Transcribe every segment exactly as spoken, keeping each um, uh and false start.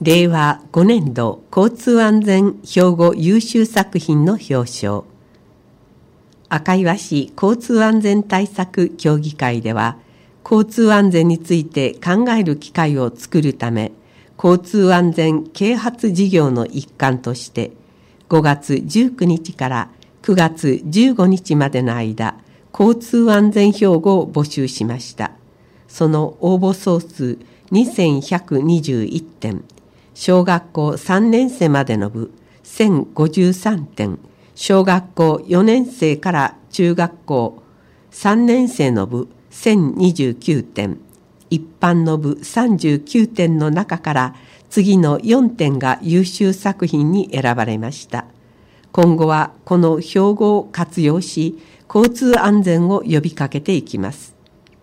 れいわごねんど交通安全兵庫優秀作品の表彰。赤磐市交通安全対策協議会では、交通安全について考える機会を作るため、交通安全啓発事業の一環として、ごがつじゅうくにちからくがつじゅうごにちまでの間、交通安全標語を募集しました。その応募総数にせんひゃくにじゅういってん、小学校さんねんせいまでの部せんごじゅうさんてん、小学校よねんせいから中学校さんねんせいの部せんにじゅうきゅうてん、一般の部さんじゅうきゅうてんの中から次のよんてんが優秀作品に選ばれました。今後はこの標語を活用し、交通安全を呼びかけていきます。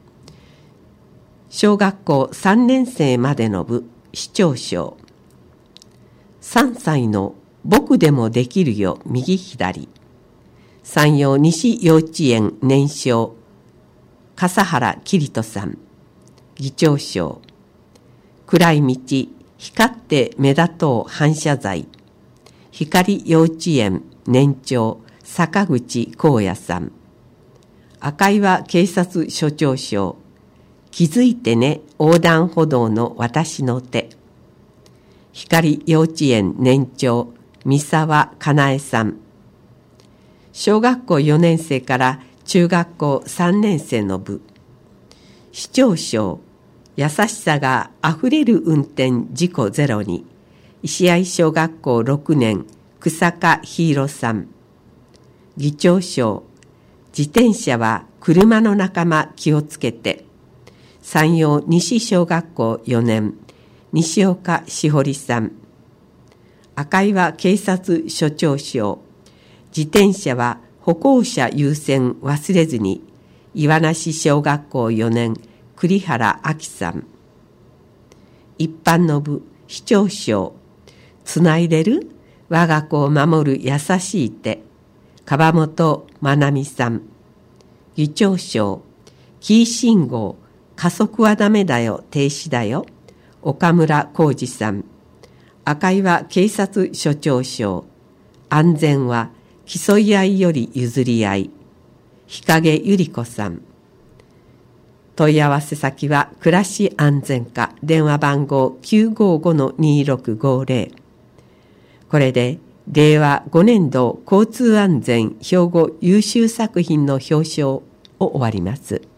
小学校さんねんせいまでの部市長賞。さんさいの僕でもできるよ右左。山陽西幼稚園年少笠原キリトさん。議長賞。暗い道光って目立とう反射材。光幼稚園年長坂口光也さん。赤岩警察署長賞。気づいてね横断歩道の私の手。光幼稚園年長三沢かなえさん。小学校よねんせいから中学校さんねんせいの部。市長賞。優しさがあふれる運転事故ゼロに。石合小学校ろくねん草加ひいろさん。議長賞。自転車は車の仲間気をつけて。山陽西小学校よねん西岡しほりさん。赤岩警察署長賞。自転車は歩行者優先忘れずに。岩梨小学校よねん栗原明さん。一般の部市長賞。つないでる我が子を守る優しい手。川本まなみさん。議長賞。キー信号加速はダメだよ停止だよ。岡村浩二さん。赤岩警察署長賞。安全は競い合いより譲り合い。日陰ゆり子さん。問い合わせ先は暮らし安全課、電話番号 きゅうごごのにろくごぜろ。これでれいわごねんど交通安全兵庫優秀作品の表彰を終わります。